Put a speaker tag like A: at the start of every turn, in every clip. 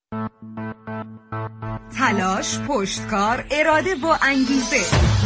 A: تلاش، پشتکار، اراده و انگیزه.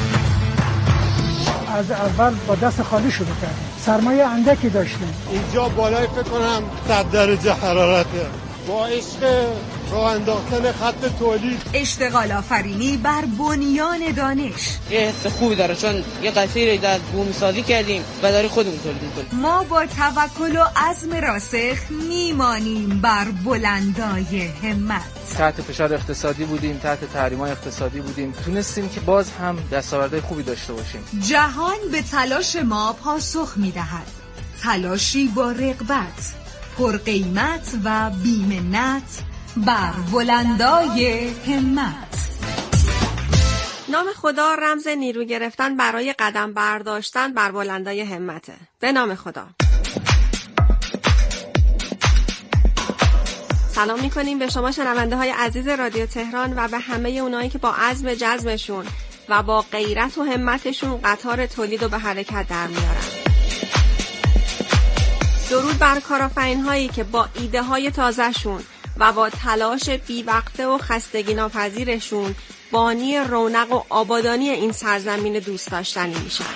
B: از اول با دست خالی شروع کردیم. سرمایه اندکی داشتیم.
C: اینجا بالای فکر کنم 100 درجه حرارته. با عشق راه انداختن خط تولید،
A: اشتغال آفرینی بر بنیان دانش.
D: یه حس خوبی داره چون یه قطعی رو در بومی سازی کردیم و داری خودمون تولید می‌کنیم.
A: ما با توکل و عزم راسخ میمانیم بر بلندای همت.
E: تحت فشار اقتصادی بودیم، تحت تحریم‌های اقتصادی بودیم، تونستیم که باز هم دستاوردهای خوبی داشته باشیم.
A: جهان به تلاش ما پاسخ می‌دهد. تلاشی با رغبت، پرقیمت و بی‌منت بر بلندای همت.
F: نام خدا رمز نیرو گرفتن برای قدم برداشتن بر بلندای همته. به نام خدا. سلام میکنیم به شما شنونده های عزیز رادیو تهران و به همه اونایی که با عزم جزمشون و با غیرت و همتشون قطار تولید رو به حرکت در میارن. درود بر کارآفرین هایی که با ایده های تازه شون و با تلاش بی‌وقفه و خستگی ناپذیرشون بانی رونق و آبادانی این سرزمین دوست داشتنی میشن.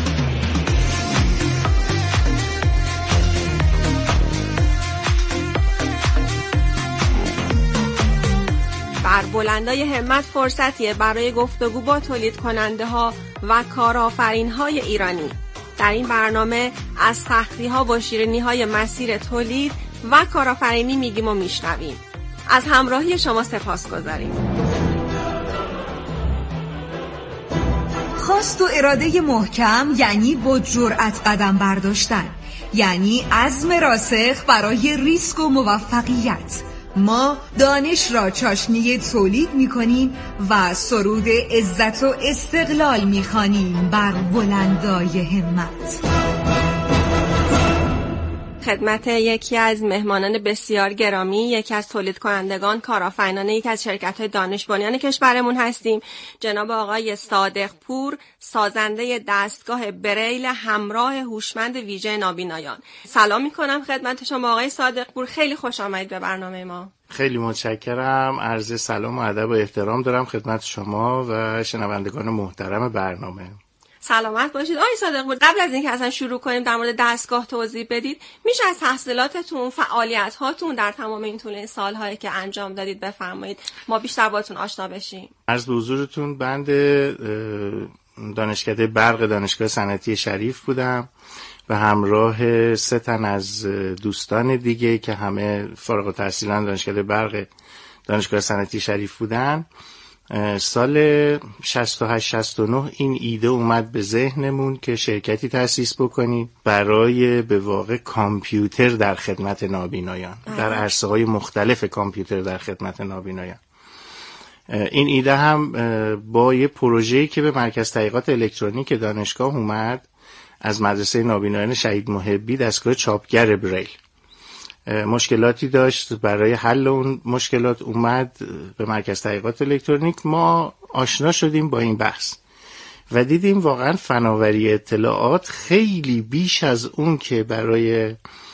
F: بر بلندای همت فرصتیه برای گفتگو با تولید کننده ها و کارآفرین های ایرانی. در این برنامه از سختی ها و شیرینی های مسیر تولید و کارآفرینی میگیم و میشنویم. از همراهی شما سپاسگزاریم.
A: خواست و اراده محکم یعنی با جرأت قدم برداشتن، یعنی عزم راسخ برای ریسک و موفقیت. ما دانش را چاشنی تولید می‌کنیم و سرود عزت و استقلال می‌خوانیم بر بلندای همت.
F: خدمت یکی از مهمانان بسیار گرامی، یکی از تولید کنندگان، کارآفرینان یکی از شرکت‌های دانش بنیان کشورمون هستیم، جناب آقای صادق پور، سازنده دستگاه بریل همراه هوشمند ویژه نابینایان. سلام می‌کنم خدمت شما آقای صادق پور، خیلی خوش آمدید به برنامه ما.
G: خیلی متشکرم. عرض سلام و ادب و احترام دارم خدمت شما و شنوندگان محترم برنامه.
F: سلامت باشید. آقای صادق پور، قبل از اینکه اصلا شروع کنیم در مورد دستگاه توضیح بدید، میشه از تحصیلاتتون، فعالیت‌هاتون در تمام این طول سال‌هایی که انجام دادید بفرمایید، ما بیشتر باهاتون آشنا بشیم.
G: عرض به حضورتون، بند دانشکده برق دانشگاه صنعتی شریف بودم و همراه 3 تن از دوستان دیگه که همه فارغ التحصیلان دانشکده برق دانشگاه صنعتی شریف بودن. سال 68-69 این ایده اومد به ذهنمون که شرکتی تأسیس بکنید برای به واقع کامپیوتر در خدمت نابینایان، در عرصه‌های مختلف کامپیوتر در خدمت نابینایان. این ایده هم با یه پروژه‌ای که به مرکز تحقیقات الکترونیک دانشگاه اومد از مدرسه نابینایان شهید محبی، دستگاه چاپگر بریل، مشکلاتی داشت. برای حل اون مشکلات اومد به مرکز تحقیقات الکترونیک. ما آشنا شدیم با این بحث و دیدیم واقعا فناوری اطلاعات خیلی بیش از اون که برای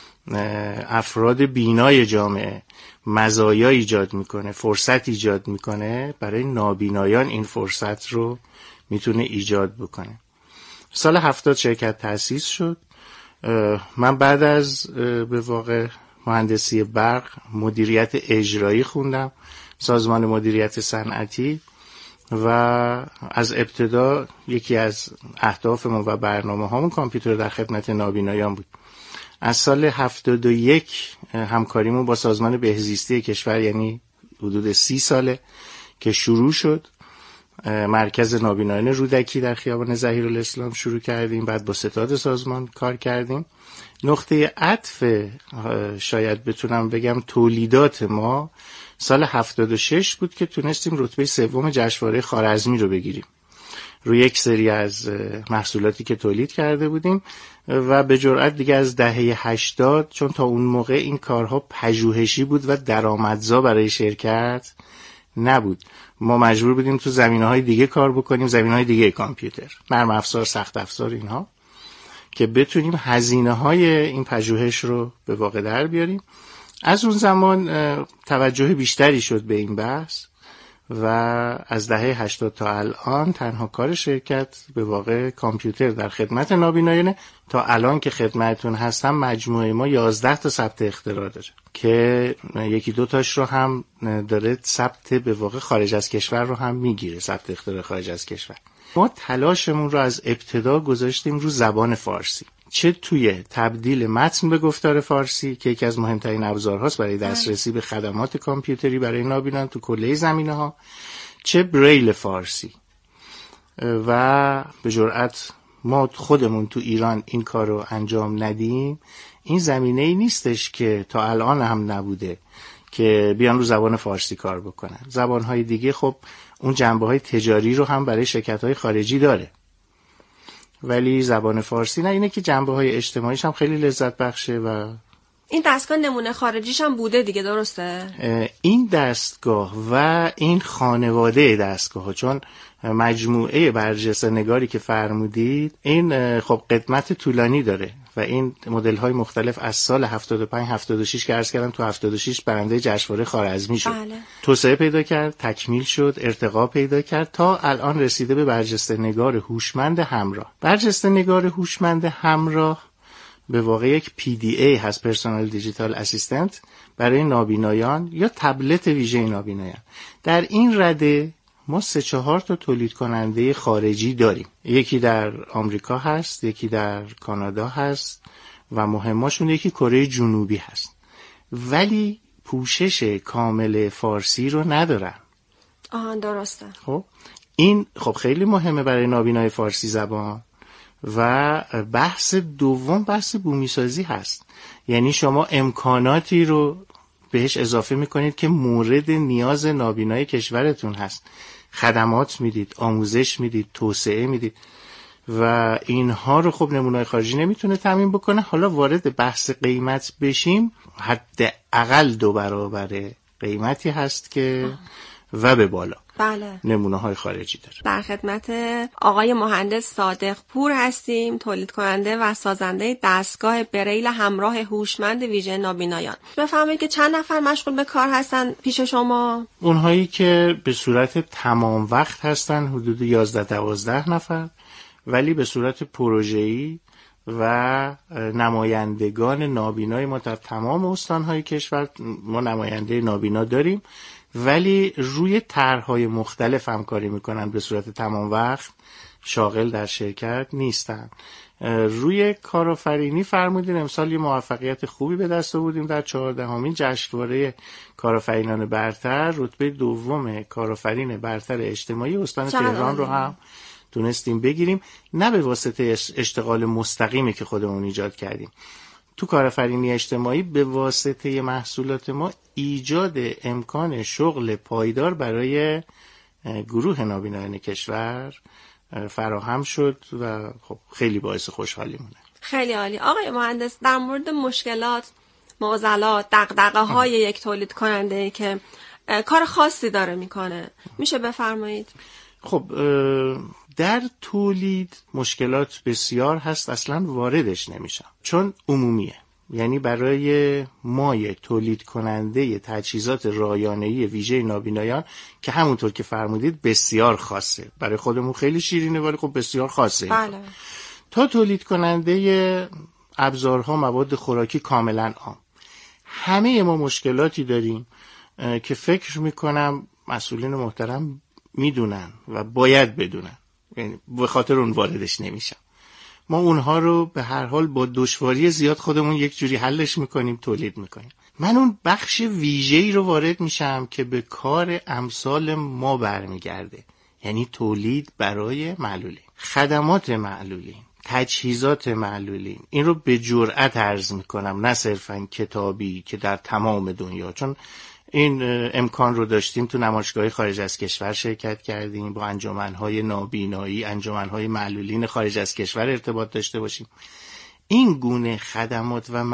G: افراد بینای جامعه مزایا ایجاد میکنه، فرصت ایجاد میکنه، برای نابینایان این فرصت رو میتونه ایجاد بکنه. سال 70 شرکت تأسیس شد. من بعد از به واقع مهندسی برق مدیریت اجرایی خوندم، سازمان مدیریت صنعتی، و از ابتدا یکی از اهدافمون و برنامه‌هامون کامپیوتر در خدمت نابینایان بود. از سال 71 همکاریمون با سازمان بهزیستی کشور، یعنی حدود 30 ساله که شروع شد. مرکز نابینایان رودکی در خیابان ظهیرالاسلام شروع کردیم، بعد با ستاد سازمان کار کردیم. نقطه عطف شاید بتونم بگم تولیدات ما سال 76 بود که تونستیم رتبه 3 جشنواره خوارزمی رو بگیریم روی یک سری از محصولاتی که تولید کرده بودیم و به جرئت دیگه از دهه 80، چون تا اون موقع این کارها پژوهشی بود و درآمدزا برای شرکت نبود، ما مجبور بودیم تو زمینه‌های دیگه کار بکنیم، زمینه‌های دیگه کامپیوتر، نرم افزار، سخت افزار، اینها، که بتونیم هزینه‌های این پژوهش رو به واقع در بیاریم. از اون زمان توجه بیشتری شد به این بحث و از دهه 80 تا الان تنها کار شرکت به واقع کامپیوتر در خدمت نابینایانه. تا الان که خدمتتون هستم مجموعه ما 11 تا ثبت اختراع داره که یکی دو تاش رو هم داره ثبت به واقع خارج از کشور رو هم میگیره، ثبت اختراع خارج از کشور. ما تلاشمون رو از ابتدا گذاشتیم رو زبان فارسی، چه توی تبدیل متن به گفتار فارسی که یکی از مهمترین ابزارهاست برای دسترسی به خدمات کامپیوتری برای نابینان تو کله زمینه‌ها، چه بریل فارسی. و به جرئت ما خودمون تو ایران این کار رو انجام ندیم، این زمینه‌ای نیستش که تا الان هم نبوده که بیان رو زبان فارسی کار بکنن. زبان‌های دیگه خب اون جنبه‌های تجاری رو هم برای شرکت‌های خارجی داره، ولی زبان فارسی نه. اینه که جنبه‌های اجتماعیش هم خیلی لذت بخشه. و
F: این دستگاه نمونه خارجیش هم بوده دیگه، درسته؟
G: این دستگاه و این خانواده دستگاه، چون مجموعه برجسته نگاری که فرمودید این خب قدمت طولانی داره و این مدل‌های مختلف از سال 75 76 که عرض کردم تو 76 برنده جشنواره خوارزمی شد.
F: بله.
G: توسعه پیدا کرد، تکمیل شد، ارتقا پیدا کرد تا الان رسیده به برجسته نگار هوشمند همراه. برجسته نگار هوشمند همراه به واقع یک PDA هست، پرسونال دیجیتال اسیستنت، برای نابینایان یا تبلت ویژه نابینایان. در این رده ما 3-4 تا تولید کننده خارجی داریم. یکی در آمریکا هست، یکی در کانادا هست و مهماشون یکی کره جنوبی هست، ولی پوشش کامل فارسی رو ندارن.
F: درسته.
G: خب این خب خیلی مهمه برای نابینای فارسی زبان. و بحث دوم بحث بومیسازی هست، یعنی شما امکاناتی رو بهش اضافه میکنید که مورد نیاز نابینای کشورتون هست، خدمات میدید، آموزش میدید، توسعه میدید و اینها رو خب نمونه‌های خارجی نمیتونه تامین بکنه. حالا وارد بحث قیمت بشیم، حداقل 2 برابر قیمتی هست که و به بالا.
F: بله.
G: نمونه‌های خارجی داره.
F: در خدمت آقای مهندس صادق پور هستیم، تولید کننده و سازنده دستگاه بریل همراه هوشمند ویژه نابینایان. بفرمایید که چند نفر مشغول به کار هستن پیش شما؟
G: اونهایی که به صورت تمام وقت هستن حدود 11-12 نفر، ولی به صورت پروژه‌ای و نمایندگان نابینای ما در تمام استان‌های کشور ما نماینده نابینا داریم، ولی روی طرح‌های مختلف همکاری میکنن، به صورت تمام وقت شاغل در شرکت نیستن. روی کارآفرینی فرمودین امسال یه موفقیت خوبی به دست آوردیم در 14مین جشنواره کارآفرینان برتر. رتبه دوم کارآفرین برتر اجتماعی استان تهران رو هم تونستیم بگیریم، نه به واسطه اشتغال مستقیمی که خودمون ایجاد کردیم. تو کارآفرینی اجتماعی به واسطه محصولات ما ایجاد امکان شغل پایدار برای گروه نابینایان کشور فراهم شد و خب خیلی باعث خوشحالی مونه.
F: خیلی عالی. آقای مهندس، در مورد مشکلات، معضلات، دغدغه‌های یک تولید کننده که کار خاصی داره میکنه میشه بفرمایید؟
G: خب در تولید مشکلات بسیار هست، اصلا واردش نمیشم چون عمومیه. یعنی برای مای تولید کننده تجهیزات رایانه‌ای ویژه نابینایان که همونطور که فرمودید بسیار خاصه، برای خودمون خیلی شیرینه ولی خب بسیار خاصه.
F: بله.
G: تا تولید کننده ابزارها، مواد خوراکی کاملا عام، همه ما مشکلاتی داریم که فکر میکنم مسئولین محترم میدونن و باید بدونن، یعنی به خاطر اون واردش نمیشم. ما اونها رو به هر حال با دشواری زیاد خودمون یک جوری حلش میکنیم، تولید میکنیم. من اون بخش ویژه‌ای رو وارد میشم که به کار امثال ما برمیگرده، یعنی تولید برای معلولین، خدمات معلولین، تجهیزات معلولین. این رو به جرأت عرض میکنم، نه صرفاً کتابی که در تمام دنیا، چون این امکان رو داشتیم تو نمایشگاه خارج از کشور شرکت کردیم، با انجمن‌های نابینایی، انجمن‌های معلولین خارج از کشور ارتباط داشته باشیم. این گونه خدمات و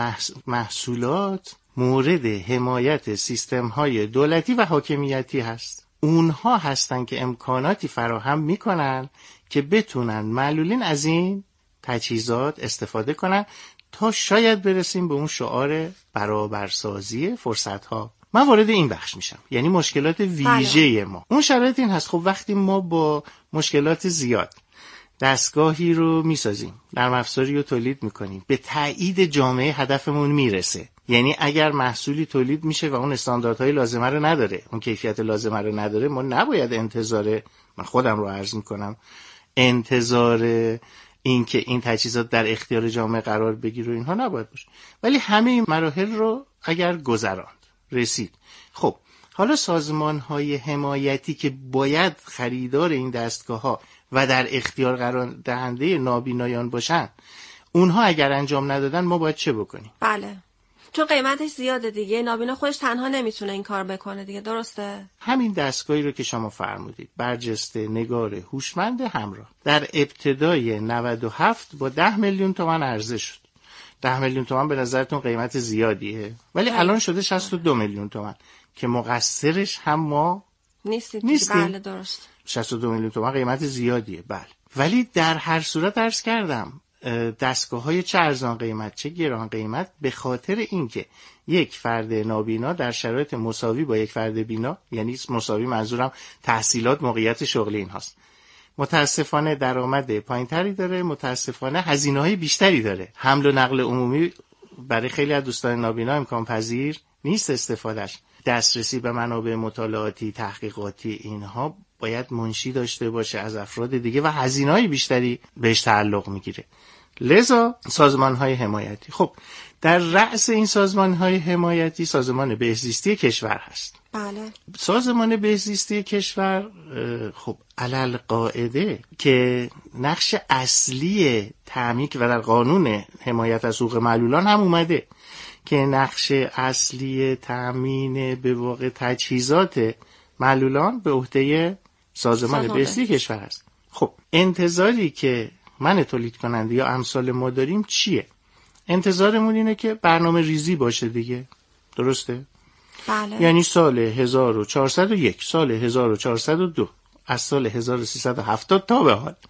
G: محصولات مورد حمایت سیستم‌های دولتی و حاکمیتی هست. اونها هستن که امکاناتی فراهم میکنن که بتونن معلولین از این تجهیزات استفاده کنن تا شاید برسیم به اون شعار برابرسازی فرصت‌ها. من وارد این بخش میشم، یعنی مشکلات ویژه ما. اون شرایط این هست، خب وقتی ما با مشکلات زیاد دستگاهی رو میسازیم، نرم افزاری رو تولید میکنیم، به تایید جامعه هدفمون میرسه. یعنی اگر محصولی تولید میشه و اون استانداردهای لازمه رو نداره، اون کیفیت لازمه رو نداره، ما نباید من خودم رو عرض میکنم، انتظار این که این تجهیزات در اختیار جامعه قرار بگیره و اینها نباید باشه. ولی همه این مراحل رو اگر گذراند، رسید، خب حالا سازمان‌های حمایتی که باید خریدار این دستگاه‌ها و در اختیار قرار دهنده نابینایان باشن، اونها اگر انجام ندادن ما باید چه بکنیم؟
F: بله، چون قیمتش زیاده دیگه، نابینا خودش تنها نمیتونه این کار بکنه دیگه، درسته؟
G: همین دستگاهی رو که شما فرمودید، برجسته نگار هوشمند همراه، در ابتدای 97 با 10 میلیون تومان عرضه شد. 10 میلیون تومان به نظرتون قیمت زیادیه؟ ولی الان شده 62 میلیون تومان که مقصرش هم ما نیستیم.
F: بله درست.
G: 62 میلیون تومان قیمت زیادیه، بله. ولی در هر صورت عرض کردم دستگاه‌های چه ارزان قیمت چه گران قیمت، به خاطر اینکه یک فرد نابینا در شرایط مساوی با یک فرد بینا، یعنی مساوی منظورم تحصیلات، موقعیت شغلی اینهاست، متاسفانه درآمد پایینتری داره، متاسفانه هزینه‌های بیشتری داره. حمل و نقل عمومی برای خیلی از دوستان نابینا امکان پذیر نیست استفادهش. دسترسی به منابع مطالعاتی، تحقیقاتی اینها باید منشی داشته باشه از افراد دیگه و هزینه‌های بیشتری بهش تعلق میگیره. لذا سازمان‌های حمایتی، خب در رأس این سازمان‌های حمایتی سازمان بهزیستی کشور هست.
F: بله.
G: سازمان بهزیستی کشور خب علل قاعده که نقش اصلی تامین و در قانون حمایت از حقوق معلولان هم اومده که نقش اصلی تامین به واقع تجهیزات معلولان به عهده سازمان بهزیستی کشور است. خب انتظاری که من تولید کننده یا امثال ما داریم چیه؟ انتظارمون اینه که برنامه ریزی باشه دیگه، درسته؟
F: بله.
G: یعنی سال 1401 سال 1402 از سال 1370 تا به حال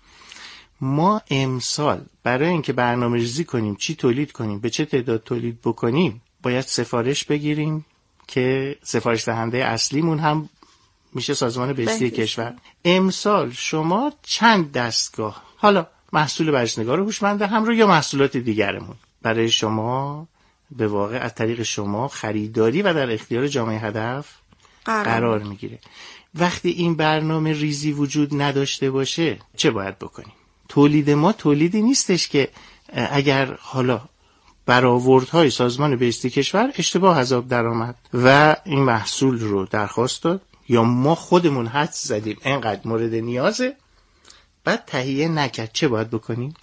G: ما امسال برای اینکه برنامه ریزی کنیم چی تولید کنیم، به چه تعداد تولید بکنیم، باید سفارش بگیریم که سفارش دهنده اصلیمون هم میشه سازمان بهزیستی کشور. امسال شما چند دستگاه، حالا محصول برجسته‌نگار هوشمند همراه یا محصولات دیگرمون، برای شما به واقع از طریق شما خریداری و در اختیار جامعه هدف قرار میگیره. وقتی این برنامه ریزی وجود نداشته باشه چه باید بکنیم؟ تولید ما تولیدی نیستش که اگر حالا برآوردهای سازمان بهزیستی کشور اشتباه از آب درآمد و این محصول رو درخواست داد یا ما خودمون حدس زدیم اینقدر مورد نیازه بعد تهیه نکرد، چه باید بکنیم؟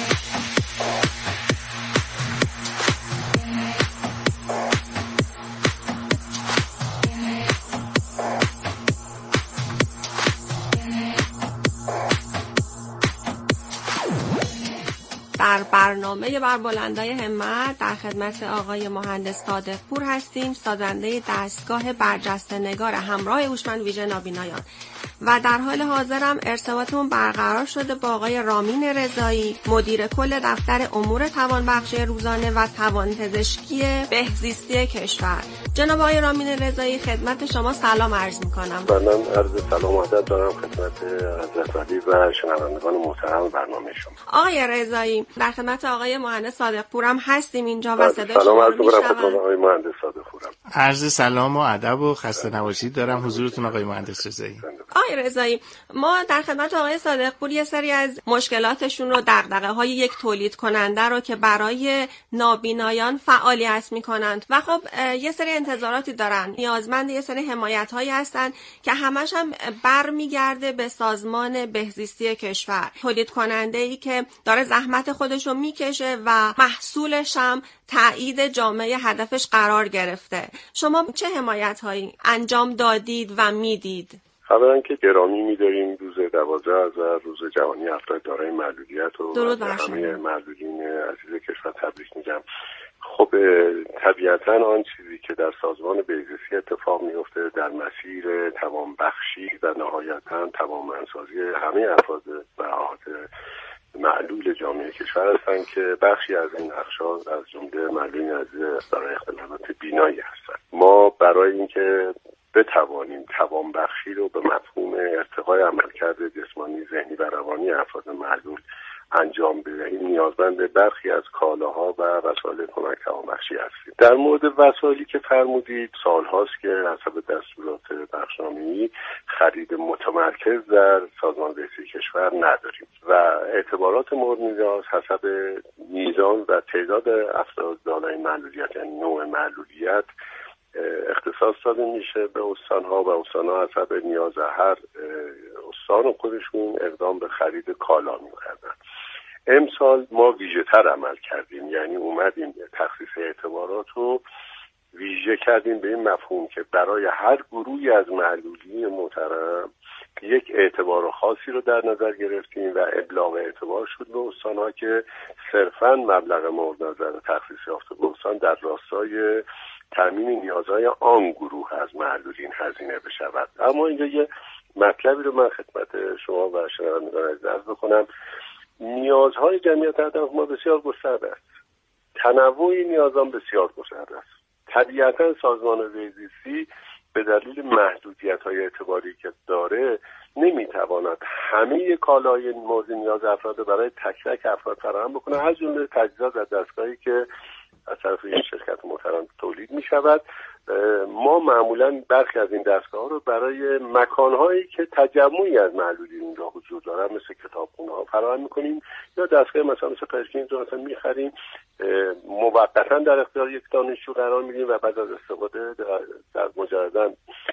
F: در برنامه بربلندای همت در خدمت آقای مهندس صادق پور هستیم، سازنده دستگاه برجسته‌نگار همراه هوشمند ویژه نابینایان، و در حال حاضرم ارتباطمون برقرار شده با آقای رامین رضایی، مدیر کل دفتر امور توانبخشی روزانه و توانپزشکی بهزیستی کشور. جناب آقای رامین رضایی، خدمت شما سلام عرض می‌کنم.
H: من عرض سلام و ادب دارم خدمت حضرت علی و شنوندگان محترم برنامه شما.
F: آقای رضایی، در خدمت آقای مهندس صادق پورم هستیم اینجا و صدای
H: سلام
F: شما
H: عرض
F: میشنوم.
H: خدمت آقای مهندس صادق پورم.
G: عرض سلام و ادب و خسته نباشید دارم حضورتون آقای مهندس رضایی.
F: آقای رضایی، ما در خدمت آقای صادق پور یه سری از مشکلاتشون رو، دغدغه‌های یک تولید کننده رو که برای نابینایان فعالیت می‌کنند و خب یه سری انتظاراتی دارن، نیازمند یه سری حمایت‌هایی هستن که همش هم برمیگرده به سازمان بهزیستی کشور، تولید کننده‌ای که داره زحمت خودش رو میکشه و محصولش هم تایید جامعه هدفش قرار گرفته. شما چه حمایت‌هایی انجام دادید و میدید؟
H: اولا که گرامی می‌داریم روز 12 آذر، روز جهانی افراد دارای معلولیت و همه معلولین عزیز کشور تبریک میگم. خب طبیعتاً آن چیزی که در سازمان بهزیستی اتفاق میفته در مسیر توانبخشی و نهایتاً توانمندسازی همه افراد به احاطه معلول جامعه کشور هستند که بخشی از این اقشار از جمله معلولین عزیز دارای اختلالات بینایی هستند. ما برای اینکه بتوانیم توانبخشی رو به مفهوم ارتقای عملکرد جسمانی، ذهنی و روانی افراد معلول انجام بدهیم نیازمند برخی از کالاها و وسایل کمک توانبخشی هستیم. در مورد وسایلی که فرمودید، سالهاست که حسب دستورات بخشنامه‌ای خرید متمرکز در سازمان بهزیستی کشور نداریم و اعتبارات مورد نیاز حسب میزان و تعداد افراد دارای معلولیت، یعنی نوع معلولیت، اختصاص داده میشه به استانها و استانها حسب نیاز هر استان خودشون اقدام به خرید کالا می‌کردن. امسال ما ویژه‌تر عمل کردیم، یعنی اومدیم تخصیص اعتبارات رو ویژه کردیم به این مفهوم که برای هر گروهی از معلولین محترم یک اعتبار خاصی رو در نظر گرفتیم و ابلاغ اعتبار شد به استان‌ها که صرفاً مبلغ مورد نظر تخصیص یافته به استان در راستای تامین نیازهای آن گروه از معلولین هزینه بشود. اما اینجا یه مطلبی رو من خدمت شما و شنوندگان عرض بکنم. نیازهای جمعیت هدف ما بسیار گسترده است. تنوع نیازان بسیار گسترده است. طبیعتا سازمان بهزیستی به دلیل محدودیت‌های اعتباری که داره نمیتواند همه کالای مورد نیاز افراد برای تک تک افراد فراهم بکنه، از جمله تجهیزات و دستگاهی که از طرف این شرکت محترم تولید می شود. ما معمولا برخی از این دستگاه رو برای مکانهایی که تجمعی از معلولین اونجا حضور دارن مثل کتابخونه ها فراهم میکنیم، یا دستگاه مثلا پرکینز رو مثلا میخریم، موقتا در اختیار یک دانشجو قرار میدیم و بعد از استفاده در مجردن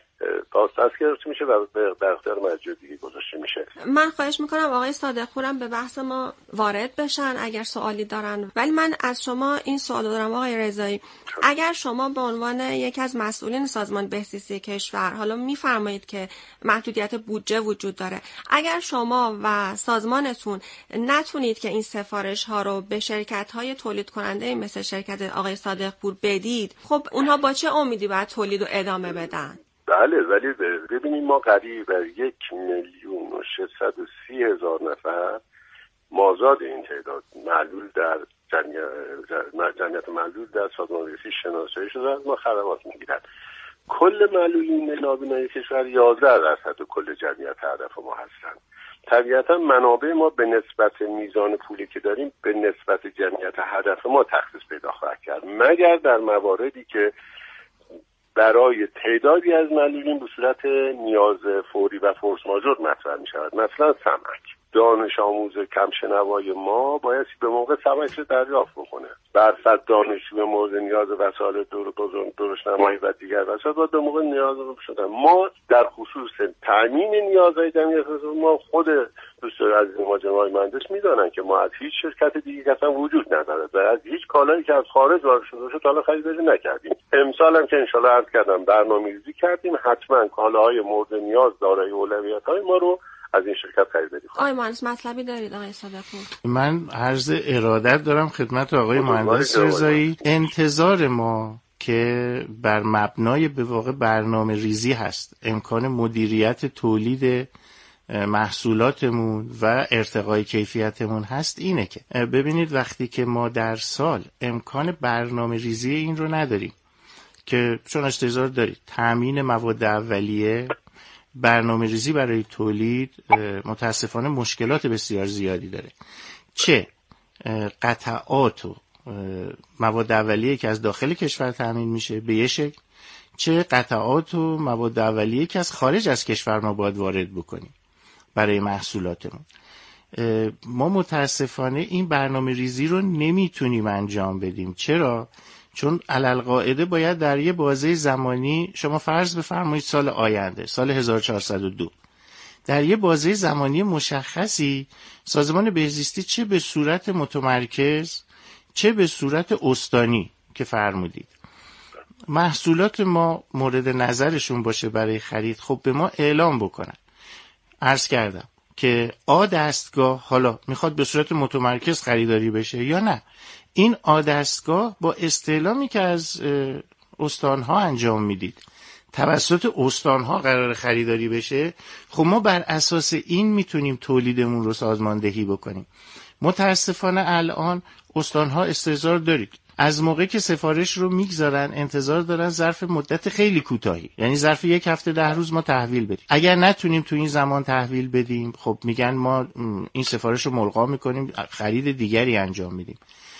H: دست گرفته میشه و در اختیار مجموعه دیگه گذاشته میشه.
F: من خواهش میکنم آقای صادقپورم به بحث ما وارد بشن اگر سوالی دارن، ولی من از شما این سوال دارم آقای رضایی. اگر شما به عنوان یکی از مسئولین سازمان بهزیستی کشور، حالا میفرمایید که محدودیت بودجه وجود داره، اگر شما و سازمانتون نتونید که این سفارش ها رو به شرکت های تولید کننده مثل شرکت آقای صادقپور بدید، خب اونها با چه امیدی باید تولید رو ادامه بدن؟
H: بله، ولی ببینید ما قریب 1,630,000 نفر مازاد این تعداد معلول در جمعیت معلول در سازمان بهزیستی شناسایی شده از ما خدمات میگیرند. کل معلولین نابینای کشور 11% کل جمعیت هدف ما هستند. طبیعتا منابع ما به نسبت میزان پولی که داریم به نسبت جمعیت هدف ما تخصیص پیدا خواهد کرد، مگر در مواردی که برای تعدادی از معلولین به صورت نیاز فوری و فورس ماژور مطرح می شود. مثلا سمک، دانش آموز کم شنوای ما باید به موقع سمک رو دریافت بکنه. برصد دانشجو مورد نیاز وسایل درشتنمایی و دیگر وسایل باید به موقع نیاز شدن. ما در خصوص تامین نیازهای جمعیت ما خود دوستان عزیز ما جناب مهندس میدانن که ما از هیچ شرکت دیگه اصلا وجود نداره و از هیچ کالایی که از خارج وارد شده باشه تا حالا خریداری نکردیم. امسال هم که انشالله عرض کردم برنامه‌ریزی کردیم، حتما کالاهای مورد نیاز دارای اولویت‌های ما رو از این شرکت خریداری کنیم.
F: آقای مهندس مطلبی دارید آقای صادقپور؟
G: من عرض ارادت دارم خدمت آقای مهندس رضایی. انتظار ما که بر مبنای به واقع برنامه ریزی هست امکان مدیریت تولید محصولاتمون و ارتقای کیفیتمون هست اینه که ببینید وقتی که ما در سال امکان برنامه ریزی این رو نداریم که چون انتظار دارید تامین مواد اولیه، برنامه ریزی برای تولید متاسفانه مشکلات بسیار زیادی داره، چه قطعات و مواد اولیه که از داخل کشور تامین میشه به یه شکل، چه قطعات و مواد اولیه که از خارج از کشور ما باید وارد بکنیم برای محصولاتمون. ما متاسفانه این برنامه ریزی رو نمیتونیم انجام بدیم. چرا؟ چون علالقاعده باید در یه بازه زمانی، شما فرض بفرمایید سال آینده، سال 1402، در یه بازه زمانی مشخصی سازمان بهزیستی چه به صورت متمرکز چه به صورت استانی که فرمودید محصولات ما مورد نظرشون باشه برای خرید، خب به ما اعلام بکنن. عرض کردم که دستگاه حالا میخواد به صورت متمرکز خریداری بشه یا نه، این دستگاه با استعلامی که از استانها انجام میدید توسط استانها قرار خریداری بشه، خب ما بر اساس این میتونیم تولیدمون رو سازماندهی بکنیم. متاسفانه الان استان‌ها استحضار دارید از موقعی که سفارش رو میگذارن انتظار دارن ظرف مدت خیلی کوتاهی، یعنی ظرف 1 هفته 10 روز ما تحویل بدیم. اگر نتونیم تو این زمان تحویل بدیم، خب میگن ما این سفارش رو ملغا میکنیم، خرید دیگری انجام میدیم.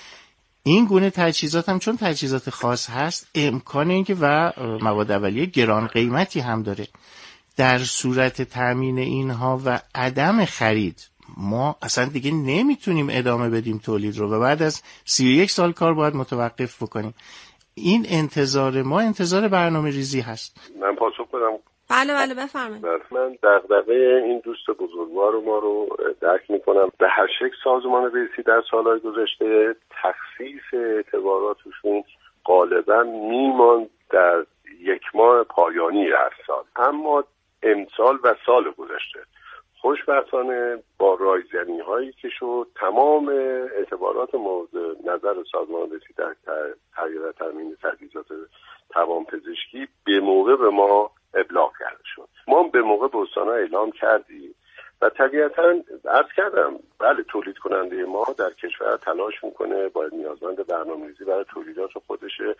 G: این گونه تجهیزات هم چون تجهیزات خاص هست، امکان اینکه و مواد اولیه گران قیمتی هم داره، در صورت تامین اینها و عدم خرید ما اصلا دیگه نمیتونیم ادامه بدیم تولید رو و بعد از 31 سال کار باید متوقف بکنیم. این انتظار ما انتظار برنامه ریزی هست.
H: من پاسخ بدم؟
F: بله بفرمایید.
H: من دغدغه این دوست بزرگوار ما رو درک میکنم. به هر شکل سازمان بهزیستی در سالهای گذشته تخصیص اعتباراتشون غالبا میماند در 1 ماه پایانی هر سال، اما امسال و سال گذشته خوشبختانه با رایزنی هایی که شد تمام اعتبارات مورد نظر سازمان بهزیستی در تغییر تامین تجهیزات توانپزشکی به موقع به ما ابلاغ کرده شد. ما به موقع به استان‌ها اعلام کردیم و طبیعتاً عرض کردم بله تولید کننده ما در کشور تلاش میکنه، باید نیازمند برنامه‌ریزی برای تولیدات خودشه.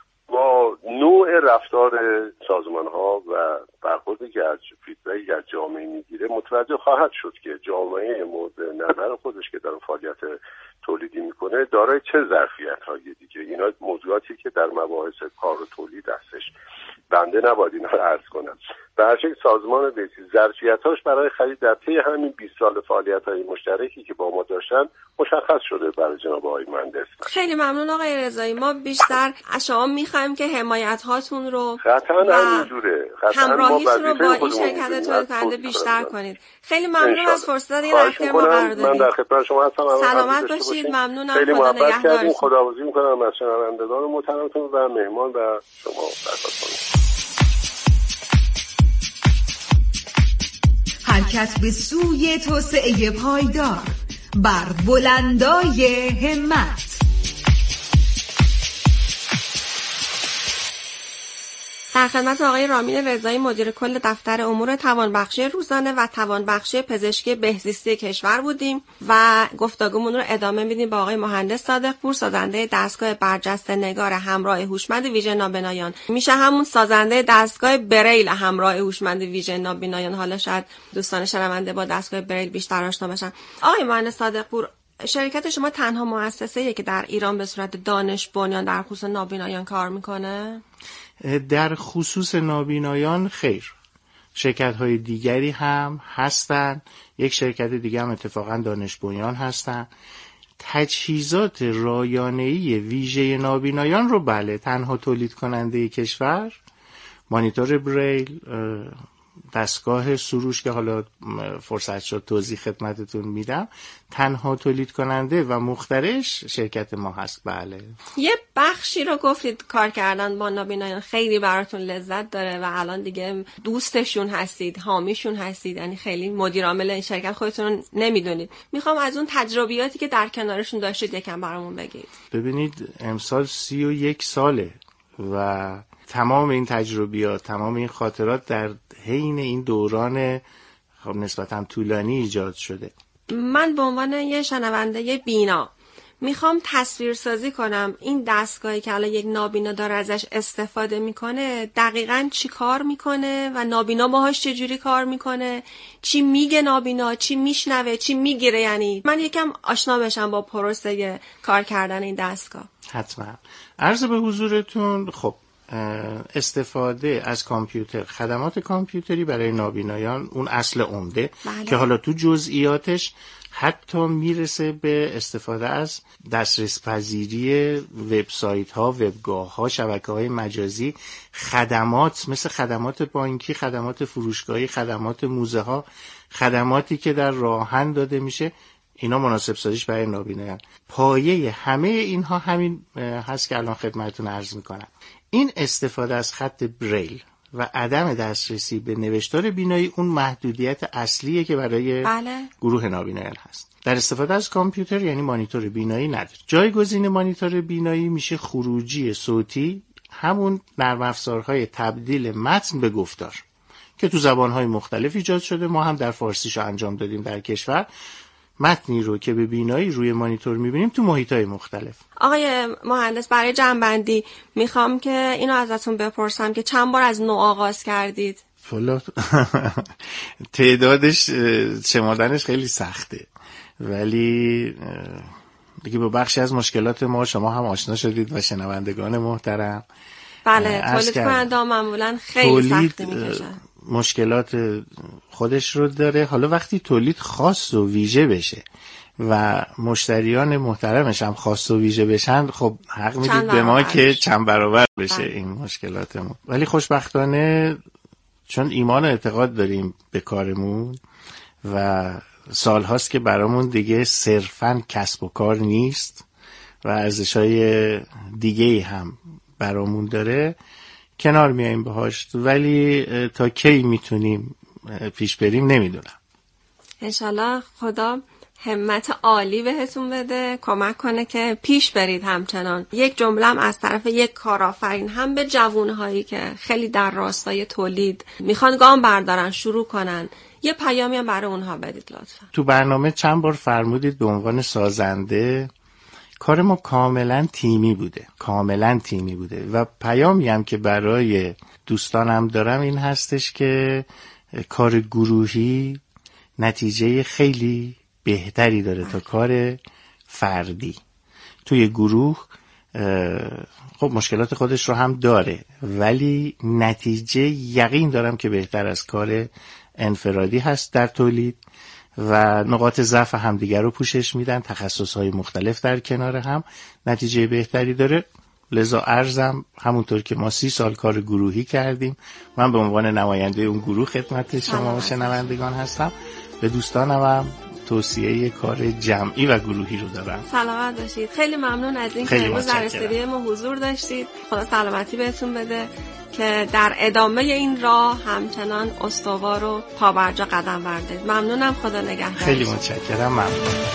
H: با نوع رفتار سازمان‌ها و برخوردی که از فیدبکی از جامعه میگیره متوجه خواهد شد که جامعه مورد نظر خودش که داره فعالیت تولیدی میکنه دارای چه ظرفیت‌های دیگه. اینا موضوعاتی که در مباحث کار و تولید هستش، بنده نباید اینا رو عرض کنم. به هر شکل سازمان بهزیستی ظرفیتاش برای خرید در طی همین 20 سال فعالیت‌های مشترکی که با ما داشتن مشخص شده برای جناب آقای مهندس.
F: خیلی ممنون آقای رضایی. ما بیشتر از شما می‌خوایم که حمایت هاتون رو
H: قطعاً همینجوره،
F: همراهیتون رو با این شرکت تولید کننده بیشتر کنید. خیلی ممنون از فرصت این وقتی ما قرار دادید.
H: من در خدمت شما هستم.
F: سلامت باشید. ممنونم.
H: خیلی
F: خدا نگهدارتون.
H: خداحافظی می‌کنم از شنوندگان محترمتون و مهمان و شما.
A: حرکت به سوی توسعه پایدار بر بلندای همت.
F: در خدمت آقای رامین رضایی مدیر کل دفتر امور توانبخشی روزانه و توانبخشی پزشکی بهزیستی کشور بودیم و گفتگومون رو ادامه میدیم با آقای مهندس صادق پور، سازنده دستگاه برجسته نگار همراه هوشمند ویژه نابینایان. میشه همون سازنده دستگاه بریل همراه هوشمند ویژه نابینایان. حالا شاید دوستان شنونده با دستگاه بریل بیشتر آشنا بشن. آقای مهندس صادق پور، شرکت شما تنها مؤسسه‌ایه که در ایران به صورت دانش بنیان در خصوص نابینایان کار میکنه؟
G: در خصوص نابینایان خیر، شرکت‌های دیگری هم هستن. یک شرکت دیگه هم اتفاقا دانش بنیان هستن. تجهیزات رایانه‌ای ویژه نابینایان رو بله تنها تولید کننده کشور، مانیتور بریل، دستگاه سروش که حالا فرصت شد توضیح خدمتتون میدم، تنها تولید کننده و مخترعش شرکت ما هست. بله. یه
F: بخشی رو گفتید کار کردن با نابینایان خیلی براتون لذت داره و الان دیگه دوستشون هستید، حامیشون هستید، یعنی خیلی مدیر عامل این شرکت خودتون رو نمیدونید. میخوام از اون تجربیاتی که در کنارشون داشتید یکم برامون بگید.
G: ببینید امسال 31 ساله و تمام این تجربیات، تمام این خاطرات در حین این دوران خب نسبتاً طولانی ایجاد شده.
F: من به عنوان یه شنونده بینا میخوام تصویر سازی کنم این دستگاهی که الان یک نابینا داره ازش استفاده میکنه دقیقاً چی کار میکنه و نابینا باهاش چجوری کار میکنه، چی میگه نابینا، چی میشنوه، چی میگیره. یعنی من یکم آشنا بشم با پروسه کار کردن این دستگاه.
G: حتما. عرض به حضورتون خب استفاده از کامپیوتر، خدمات کامپیوتری برای نابینایان اون اصل عمده که حالا تو جزئیاتش حتی میرسه به استفاده از دسترس پذیری وبسایت ها، وبگاه ها، شبکه های مجازی، خدمات مثل خدمات بانکی، خدمات فروشگاهی، خدمات موزه ها، خدماتی که در راهن داده میشه، اینا مناسب سازیش برای نابینایان. پایه همه اینها همین هست که الان خدمتتون عرض میکنم. این استفاده از خط بریل و عدم دسترسی به نوشتار بینایی اون محدودیت اصلیه که برای گروه نابینایان هست. در استفاده از کامپیوتر یعنی مانیتور بینایی نداره. جایگزین مانیتور بینایی میشه خروجی صوتی، همون نرم افزارهای تبدیل متن به گفتار که تو زبانهای مختلف ایجاد شده. ما هم در فارسیشو انجام دادیم در کشور. متنی رو که به بینایی روی مانیتور میبینیم تو محیط‌های مختلف.
F: آقای مهندس، برای جمع‌بندی میخوام که اینو ازتون بپرسم که چند بار از نو آغاز کردید؟
G: تعدادش شمردنش خیلی سخته، ولی دیگه با بخشی از مشکلات ما شما هم آشنا شدید و شنوندگان محترم.
F: بله، تولید کننده معمولا خیلی سختی میکشن،
G: مشکلات خودش رو داره. حالا وقتی تولید خاص و ویژه بشه و مشتریان محترمش هم خاص و ویژه بشن، خب حق میدید به ما که چند برابر بشه این مشکلاتمون. ولی خوشبختانه چون ایمان و اعتقاد داریم به کارمون و سالهاست که برامون دیگه صرفاً کسب و کار نیست و ارزش‌های دیگه‌ای هم برامون داره، کنار میاییم باهاش. ولی تا کی میتونیم پیش بریم نمیدونم.
F: انشالله خدا همت عالی بهتون بده، کمک کنه که پیش برید. همچنان یک جمله‌ام از طرف یک کارآفرین هم به جوانهایی که خیلی در راستای تولید میخوان گام بردارن، شروع کنن، یه پیامی هم برای اونها بدید لطفا.
G: تو برنامه چند بار فرمودید به عنوان سازنده کار ما کاملا تیمی بوده و پیامی هم که برای دوستانم دارم این هستش که کار گروهی نتیجه خیلی بهتری داره تا کار فردی. توی گروه خب مشکلات خودش رو هم داره، ولی نتیجه یقین دارم که بهتر از کار انفرادی هست در تولید و نقاط ضعف همدیگر رو پوشش میدن، تخصصهای مختلف در کنار هم نتیجه بهتری داره. لذا عرضم همونطور که ما 30 سال کار گروهی کردیم، من به عنوان نماینده اون گروه خدمت شما و شنوندگان هستم. به دوستانم هم توصیه کار جمعی و گروهی رو دارم.
F: سلامت باشید. خیلی ممنون از این که امروز در استودیوی ما حضور داشتید. خدا سلامتی بهتون بده که در ادامه این راه همچنان استوار و پابرجا قدم بردارید. ممنونم. خدا نگهدار.
G: خیلی متشکرم. ممنون.